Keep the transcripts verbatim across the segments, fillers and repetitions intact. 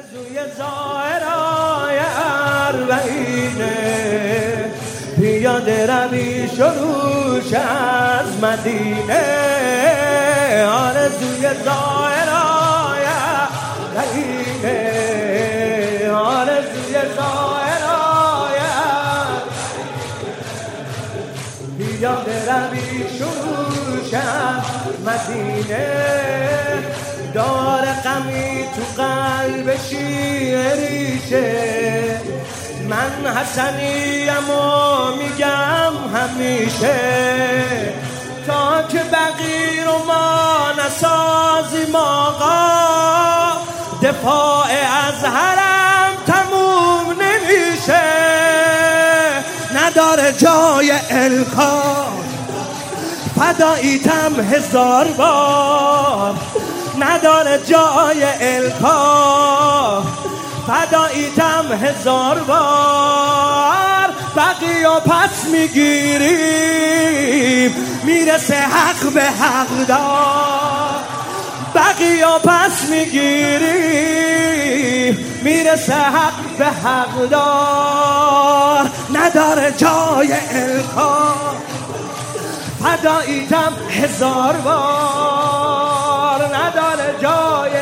آرزوی زائرای اربعینه پیاده روی شروش از مدینه. آرزوی زائرای اربعینه آرزوی زائرای پیاده روی شروش از مدینه. دار غمی تو قلب شیریشه من حسنیم و میگم همیشه تا که بقی رو ما نسازیم آقا دفاع از حرم تموم نمیشه. نداره جای الکار فداییتم هزار بار نداره جای الکار فداییتم هزار بار. بقی و پس میگیریم میرسه حق به حق دار. بقی و پس میگیریم میرسه حق به حق دار. نداره جای الکار فداییتم هزار بار نداره جای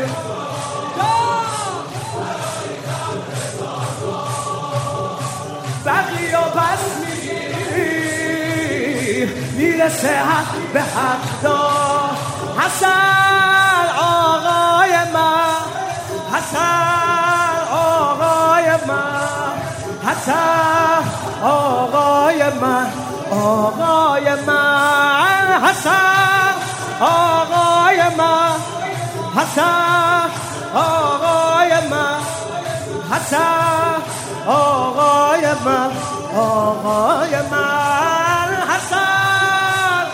بقی و پس میگیری میرسه حق به حق دار. حسن آقای من حسن آقای من حسن آقای من آقای من حسن آقای من حسن آقای من حسن آقای من آقای من حسن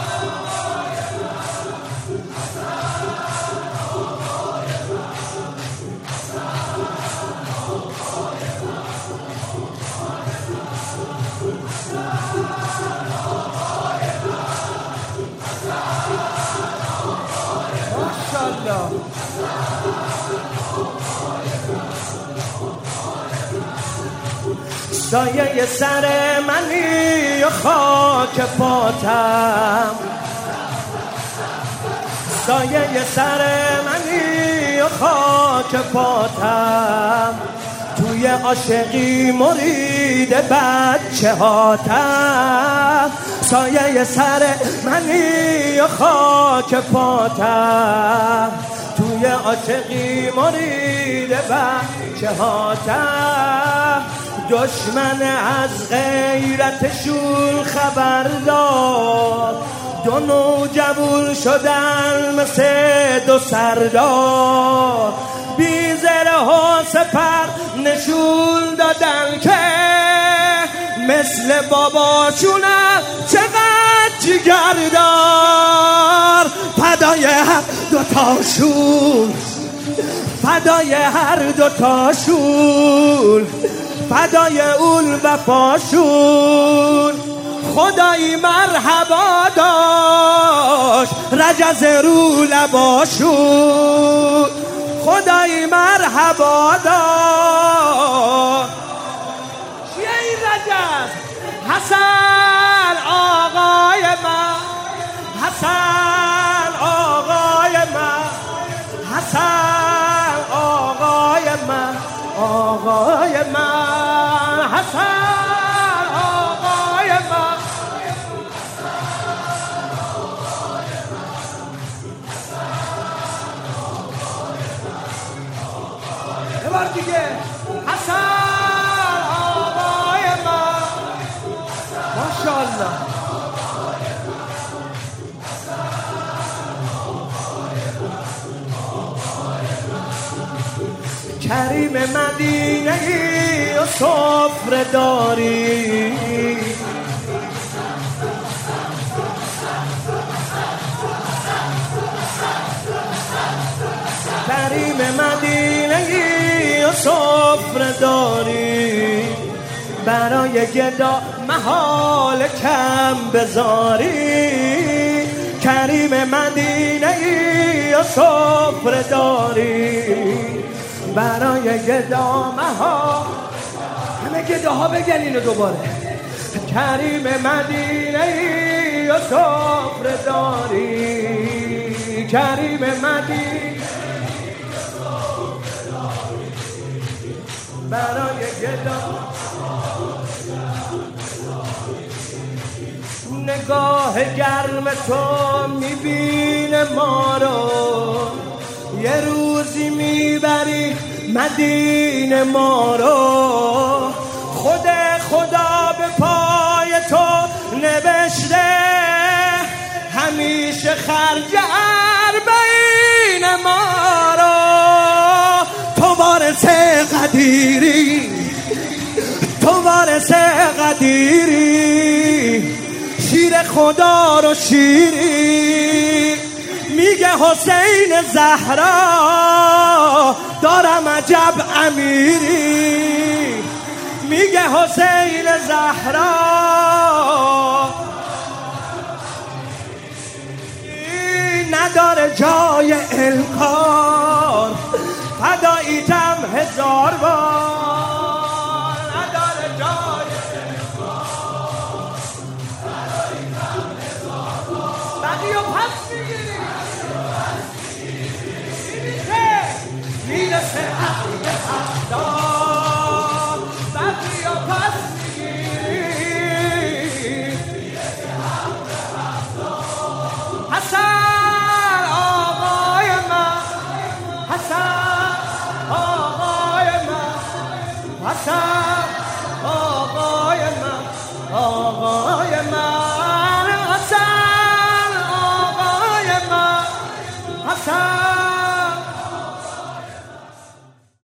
ماشاءالله. سایه سر منی و خاک پاتم سایه سر منی و خاک پاتم توی عاشقی مرید بچه هاتم. سایه سر منی و خاک پاتم توی عاشقی مرید بچه هاتم. دشمن از غیرتشون خبر داد دو نوجوان شدن مثل دو سردار. بی زره و سپر نشون دادن که مثل باباشونم چقدر جگردار. فدای هر دوتاشون فدای هر دوتاشون فدای اون وفاشون. خدایی مرحبا داشت رجز رو لباشون. خدایی مرحبا داشت چیه این رجز؟ حسن آقای من حسن آقای من حسن آقای من آقای من حسن آقای من یه بار دیگه حسن آقای من ماشاءالله. کریم مدینه ای و سفره داری کریم مدینه ای و سفره داری برای گدا محال کم بذاری. کریم مدینه ای و سفره داری برای گدامه ها. همه گده ها بگن اینو دوباره. کریم مدینه ای و سفره داری، کریم مدینه برای گدامه. نگاه گرم تو میبینه ما رو، یه روزی میبری مدینه ما رو. خود خدا به پای تو نوشته همیشه خرج اربعین ما رو. تو وارث قدیری، تو وارث قدیری، شیر خدا رو شیری. میگه حسین زهرا دارم عجب امیری، میگه حسین زهرا نداره جای انکار، فداییتم هزار بار، نداره جای انکار، فداییتم هزار بار. بدی و پس میگیری میرسه میرسه حقی حقدار.